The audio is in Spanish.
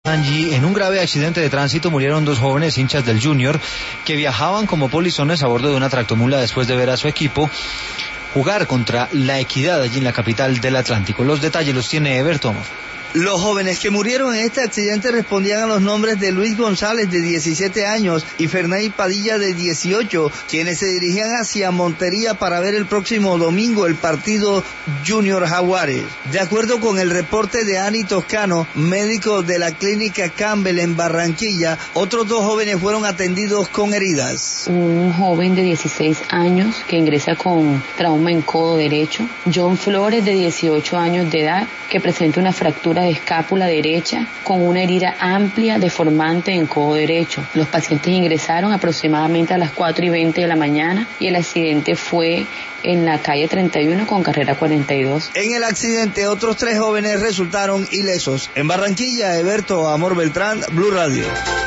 Angie, en un grave accidente de tránsito murieron dos jóvenes hinchas del Junior que viajaban como polizones a bordo de una tractomula después de ver a su equipo jugar contra La Equidad allí en la capital del Atlántico. Los detalles los tiene Everton. Los jóvenes que murieron en este accidente respondían a los nombres de Luis González, de 17 años, y Ferney Padilla, de 18, quienes se dirigían hacia Montería para ver el próximo domingo el partido Junior Jaguares. De acuerdo con el reporte de Ani Toscano, médico de la clínica Campbell en Barranquilla, otros dos jóvenes fueron atendidos con heridas. Un joven de 16 años que ingresa con trauma en codo derecho. John Flores, de 18 años de edad, que presenta una fractura de escápula derecha con una herida amplia deformante en codo derecho. Los pacientes ingresaron aproximadamente a las 4:20 de la mañana y el accidente fue en la calle 31 con carrera 42. En el accidente, otros tres jóvenes resultaron ilesos. En Barranquilla, Eberto Amor Beltrán, Blue Radio.